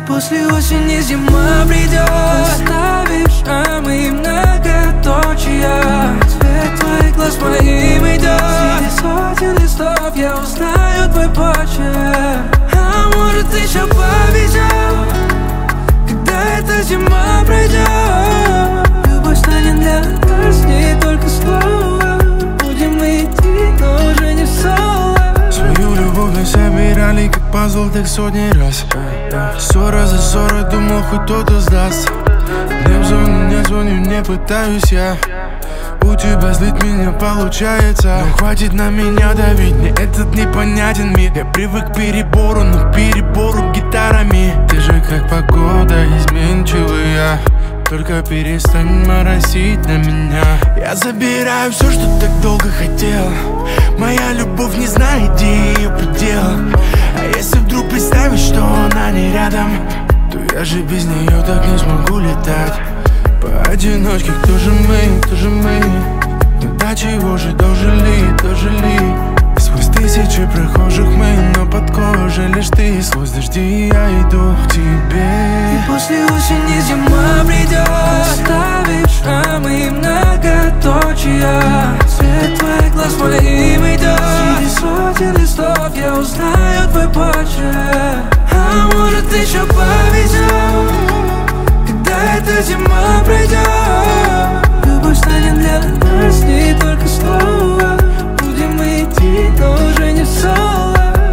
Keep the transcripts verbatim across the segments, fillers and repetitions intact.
после осени зима придет, оставишь, а мы многоточия. Цвет твоих глаз моим идет. Среди сотен листов я узнаю твой почерк. А может еще повезет, когда эта зима пройдет. Любовь станет для нас не только слово. Будем мы идти, но уже не соло. Свою любовь мы собирали, как пазл, так сотни раз. Ссора за ссорой, думал, хоть кто-то сдаст. Не в зону, не звоню, не пытаюсь я. У тебя злить меня получается. Но хватит на меня давить, мне этот непонятен мир. Я привык к перебору, но перебору гитарами. Ты же как погода, изменчивая. Только перестань моросить на меня. Я забираю все, что так долго хотел. Моя любовь не знает, где ее предел. А если вдруг представить, что она не рядом, то я же без нее так не смогу летать. Поодиночке, кто же мы, кто же мы? Ну до чего же дожили, дожили? Сквозь тысячи прохожих мы, но под кожей лишь ты. Сквозь дожди я иду к тебе. И после осени зима придет, оставишь, а мы многоточия. Цвет твоих глаз моим идет. Среди сотен листов я узнаю твой почерк. А может еще повезет, когда эта зима пройдет. Любовь станет для нас не только слово. Будем мы идти, но уже не соло.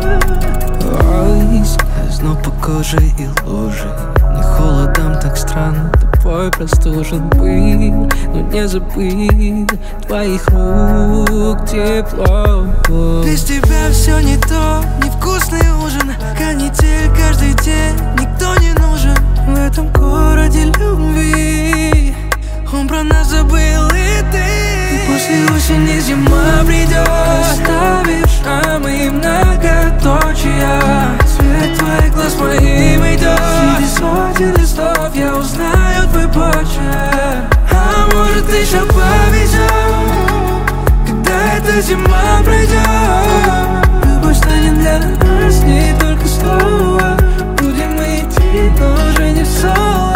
Ой, скользнул по коже и лужи. Не холодом так странно, тобой простужен был. Но не забыть твоих рук тепло. Без тебя все не то, невкусный ужин. Канитель каждый день, никто не нужен в этом городе любви. Он про нас забыл, и ты. И после осени зима придет, оставишь, а мы многоточия. Цвет твоих глаз моим идет. Среди сотен листов я узнаю твой почерк. А может еще повезет, когда эта зима пройдет. Любовь станет для нас не только слово. Будем мы идти, но уже не соло.